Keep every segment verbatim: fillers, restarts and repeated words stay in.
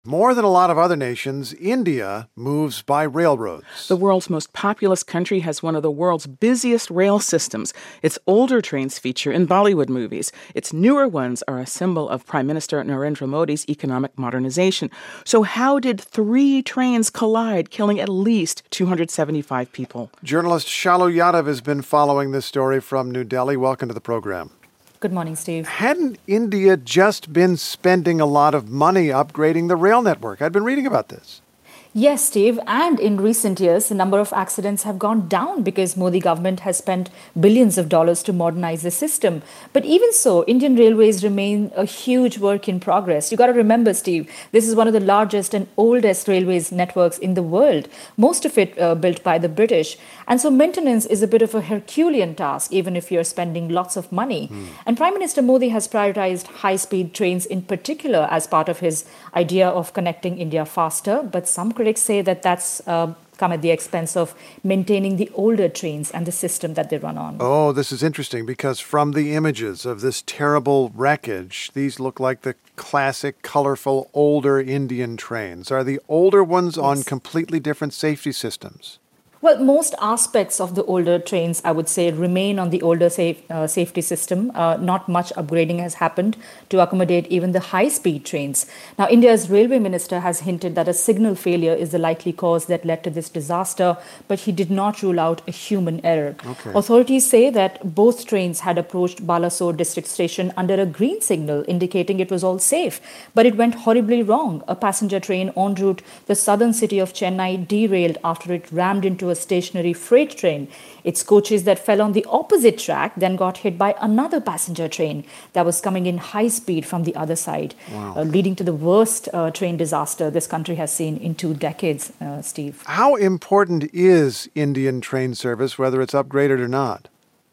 More than a lot of other nations, India moves by railroads. The world's most populous country has one of the world's busiest rail systems. Its older trains feature in Bollywood movies. Its newer ones are a symbol of Prime Minister Narendra Modi's economic modernization. So how did three trains collide, killing at least two hundred seventy-five people? Journalist Shalu Yadav has been following this story from New Delhi. Welcome to the program. Good morning, Steve. Hadn't India just been spending a lot of money upgrading the rail network? I'd been reading about this. Yes, Steve. And in recent years, the number of accidents have gone down because Modi government has spent billions of dollars to modernize the system. But even so, Indian Railways remain a huge work in progress. You got to remember, Steve, this is one of the largest and oldest railways networks in the world, most of it uh, built by the British. And so maintenance is a bit of a Herculean task, even if you're spending lots of money. Mm. And Prime Minister Modi has prioritized high-speed trains in particular as part of his idea of connecting India faster. But some critics say that that's uh, come at the expense of maintaining the older trains and the system that they run on. Oh, this is interesting because from the images of this terrible wreckage, these look like the classic, colorful, older Indian trains. Are the older ones yes. on completely different safety systems? Well, most aspects of the older trains, I would say, remain on the older safe, uh, safety system. Uh, not much upgrading has happened to accommodate even the high-speed trains. Now, India's railway minister has hinted that a signal failure is the likely cause that led to this disaster, but he did not rule out a human error. Okay. Authorities say that both trains had approached Balasore district station under a green signal, indicating it was all safe. But it went horribly wrong. A passenger train en route the southern city of Chennai derailed after it rammed into a stationary freight train. Its coaches that fell on the opposite track then got hit by another passenger train that was coming in high speed from the other side, wow. uh, leading to the worst uh, train disaster this country has seen in two decades, uh, Steve. How important is Indian train service, whether it's upgraded or not?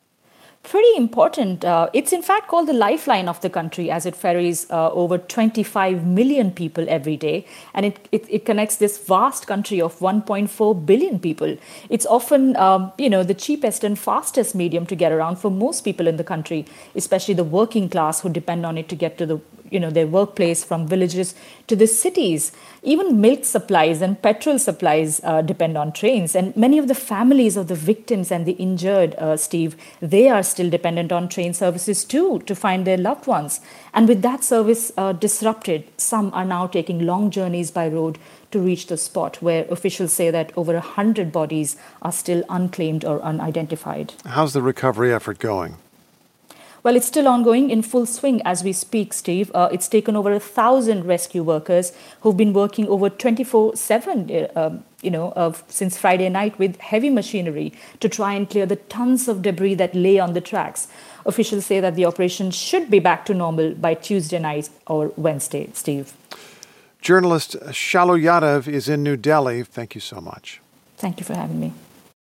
Pretty important. Uh, it's in fact called the lifeline of the country as it ferries uh, over twenty-five million people every day. And it, it, it connects this vast country of one point four billion people. It's often, um, you know, the cheapest and fastest medium to get around for most people in the country, especially the working class who depend on it to get to the you know, their workplace from villages to the cities. Even milk supplies and petrol supplies uh, depend on trains. And many of the families of the victims and the injured, uh, Steve, they are still dependent on train services too to find their loved ones. And with that service uh, disrupted, some are now taking long journeys by road to reach the spot where officials say that over one hundred bodies are still unclaimed or unidentified. How's the recovery effort going? Well, it's still ongoing in full swing as we speak, Steve. Uh, it's taken over a thousand rescue workers who've been working over twenty-four seven, uh, um, you know, uh, since Friday night with heavy machinery to try and clear the tons of debris that lay on the tracks. Officials say that the operation should be back to normal by Tuesday night or Wednesday, Steve. Journalist Shalu Yadav is in New Delhi. Thank you so much. Thank you for having me.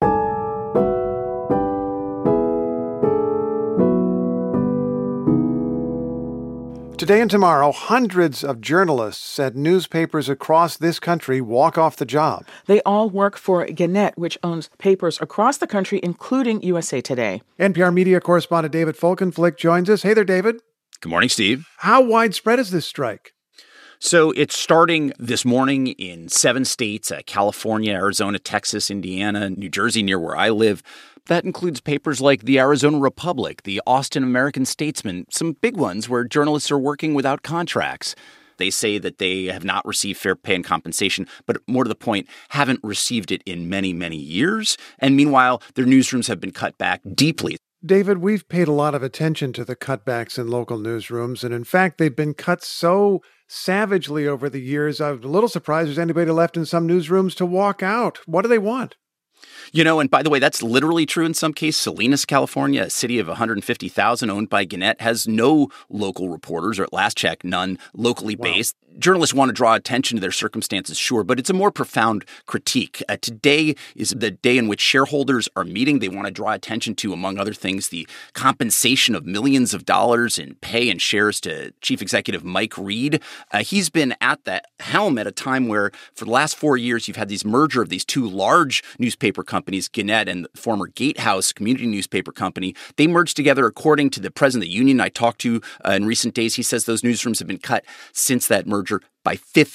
Today and tomorrow, hundreds of journalists at newspapers across this country walk off the job. They all work for Gannett, which owns papers across the country, including U S A Today. N P R media correspondent David Folkenflik joins us. Hey there, David. Good morning, Steve. How widespread is this strike? So it's starting this morning in seven states, uh, California, Arizona, Texas, Indiana, New Jersey, near where I live. That includes papers like the Arizona Republic, the Austin American Statesman, some big ones where journalists are working without contracts. They say that they have not received fair pay and compensation, but more to the point, haven't received it in many, many years. And meanwhile, their newsrooms have been cut back deeply. David, we've paid a lot of attention to the cutbacks in local newsrooms, and in fact, they've been cut so savagely over the years, I'm a little surprised there's anybody left in some newsrooms to walk out. What do they want? You know, and by the way, that's literally true in some cases. Salinas, California, a city of one hundred fifty thousand owned by Gannett, has no local reporters, or at last check, none locally based. Wow. Journalists want to draw attention to their circumstances, sure, but it's a more profound critique. Uh, today is the day in which shareholders are meeting. They want to draw attention to, among other things, the compensation of millions of dollars in pay and shares to Chief Executive Mike Reed. Uh, he's been at the helm at a time where, for the last four years, you've had these merger of these two large newspaper companies, Gannett and the former Gatehouse community newspaper company. They merged together, according to the president of the union I talked to uh, in recent days. He says those newsrooms have been cut since that merger by fifty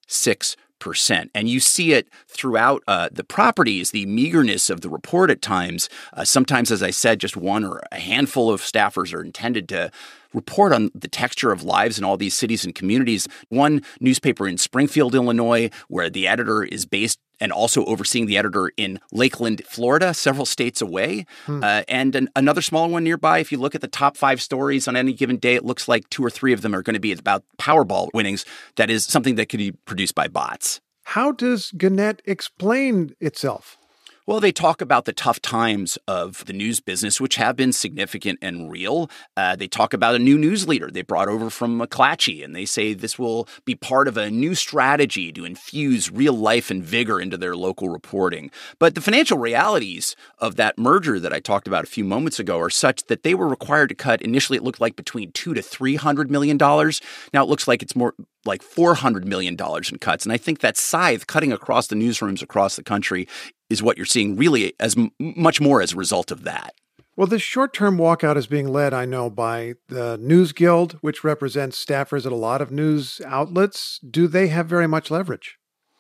six percent. And you see it throughout uh, the properties, the meagerness of the report at times. Uh, sometimes, as I said, just one or a handful of staffers are intended to report on the texture of lives in all these cities and communities. One newspaper in Springfield, Illinois, where the editor is based and also overseeing the editor in Lakeland, Florida, several states away. Hmm. Uh, and an, another small one nearby. If you look at the top five stories on any given day, it looks like two or three of them are going to be about Powerball winnings. That is something that could be produced by bots. How does Gannett explain itself? Well, they talk about the tough times of the news business, which have been significant and real. Uh, they talk about a new news leader they brought over from McClatchy, and they say this will be part of a new strategy to infuse real life and vigor into their local reporting. But the financial realities of that merger that I talked about a few moments ago are such that they were required to cut. Initially, it looked like between two to three hundred million dollars. Now it looks like it's more like four hundred million dollars in cuts. And I think that scythe cutting across the newsrooms across the country is what you're seeing really as m- much more as a result of that. Well, this short-term walkout is being led, I know, by the News Guild, which represents staffers at a lot of news outlets. Do they have very much leverage?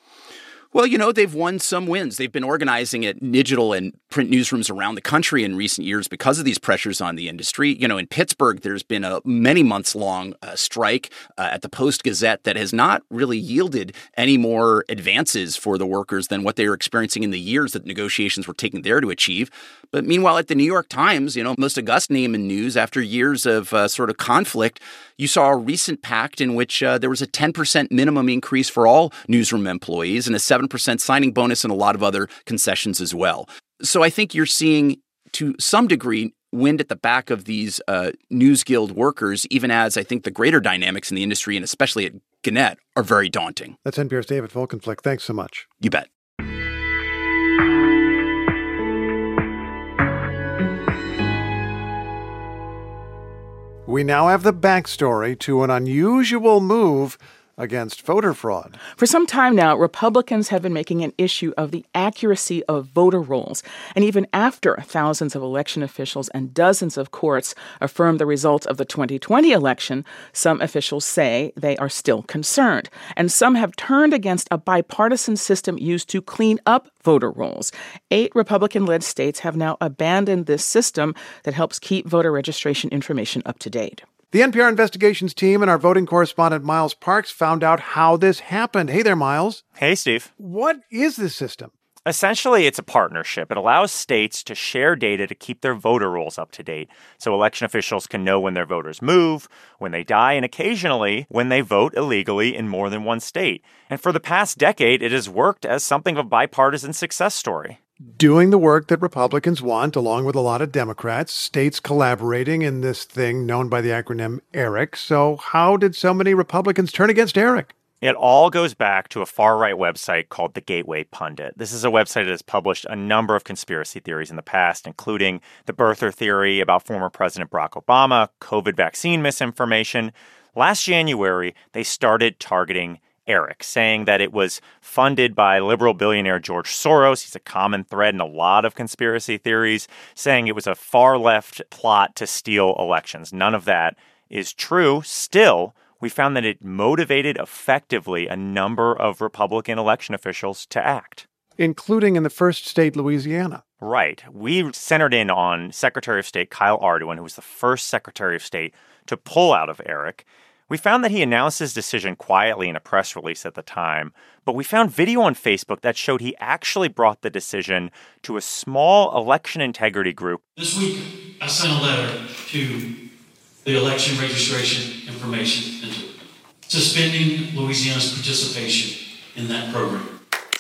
Well, you know, they've won some wins. They've been organizing at digital and print newsrooms around the country in recent years because of these pressures on the industry. You know, in Pittsburgh, there's been a many months long uh, strike uh, at the Post-Gazette that has not really yielded any more advances for the workers than what they were experiencing in the years that negotiations were taking there to achieve. But meanwhile, at the New York Times, you know, most august name in news, after years of uh, sort of conflict, you saw a recent pact in which uh, there was a ten percent minimum increase for all newsroom employees and a seven percent signing bonus and a lot of other concessions as well. So I think you're seeing, to some degree, wind at the back of these uh, News Guild workers, even as I think the greater dynamics in the industry, and especially at Gannett, are very daunting. That's N P R's David Folkenflik. Thanks so much. You bet. We now have the backstory to an unusual move against voter fraud. For some time now, Republicans have been making an issue of the accuracy of voter rolls. And even after thousands of election officials and dozens of courts affirmed the results of the twenty twenty election, some officials say they are still concerned. And some have turned against a bipartisan system used to clean up voter rolls. Eight Republican-led states have now abandoned this system that helps keep voter registration information up to date. The N P R investigations team and our voting correspondent Miles Parks found out how this happened. Hey there, Miles. Hey, Steve. What is this system? Essentially, it's a partnership. It allows states to share data to keep their voter rolls up to date, so election officials can know when their voters move, when they die, and occasionally when they vote illegally in more than one state. And for the past decade, it has worked as something of a bipartisan success story. Doing the work that Republicans want, along with a lot of Democrats, states collaborating in this thing known by the acronym ERIC. So how did so many Republicans turn against ERIC? It all goes back to a far-right website called The Gateway Pundit. This is a website that has published a number of conspiracy theories in the past, including the birther theory about former President Barack Obama, COVID vaccine misinformation. Last January, they started targeting ERIC, saying that it was funded by liberal billionaire George Soros. He's a common thread in a lot of conspiracy theories, saying it was a far-left plot to steal elections. None of that is true. Still, we found that it motivated effectively a number of Republican election officials to act. Including in the first state, Louisiana. Right. We centered in on Secretary of State Kyle Ardoin, who was the first Secretary of State to pull out of ERIC. We found that he announced his decision quietly in a press release at the time, but we found video on Facebook that showed he actually brought the decision to a small election integrity group. This week, I sent a letter to the election registration information center suspending Louisiana's participation in that program.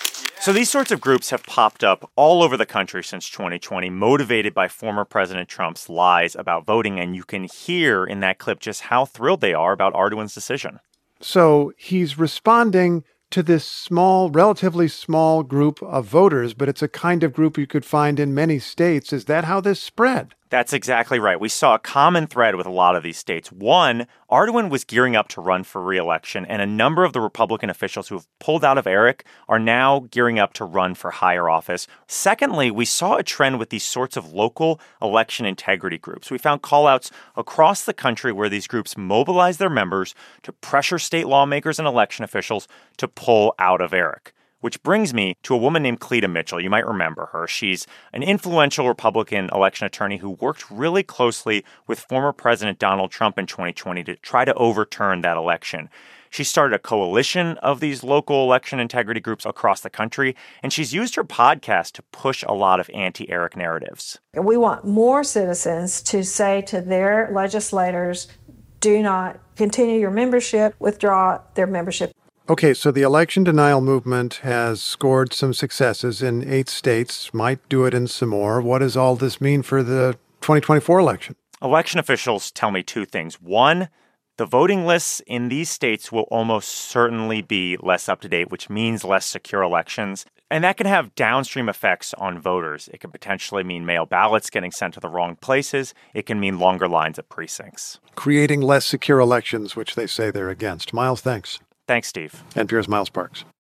So these sorts of groups have popped up all over the country since twenty twenty, motivated by former President Trump's lies about voting, and you can hear in that clip just how thrilled they are about Ardoin's decision. So he's responding to this small, relatively small group of voters, but it's a kind of group you could find in many states. Is that how this spread? That's exactly right. We saw a common thread with a lot of these states. One, Ardoin was gearing up to run for re-election, and a number of the Republican officials who have pulled out of Eric are now gearing up to run for higher office. Secondly, we saw a trend with these sorts of local election integrity groups. We found callouts across the country where these groups mobilize their members to pressure state lawmakers and election officials to pull out of Eric. Which brings me to a woman named Cleta Mitchell. You might remember her. She's an influential Republican election attorney who worked really closely with former President Donald Trump in twenty twenty to try to overturn that election. She started a coalition of these local election integrity groups across the country, and she's used her podcast to push a lot of anti-Eric narratives. We want more citizens to say to their legislators, do not continue your membership, withdraw their membership. Okay, so the election denial movement has scored some successes in eight states, might do it in some more. What does all this mean for the twenty twenty-four election? Election officials tell me two things. One, the voting lists in these states will almost certainly be less up to date, which means less secure elections. And that can have downstream effects on voters. It can potentially mean mail ballots getting sent to the wrong places. It can mean longer lines at precincts. Creating less secure elections, which they say they're against. Miles, thanks. Thanks, Steve. N P R's Miles Parks.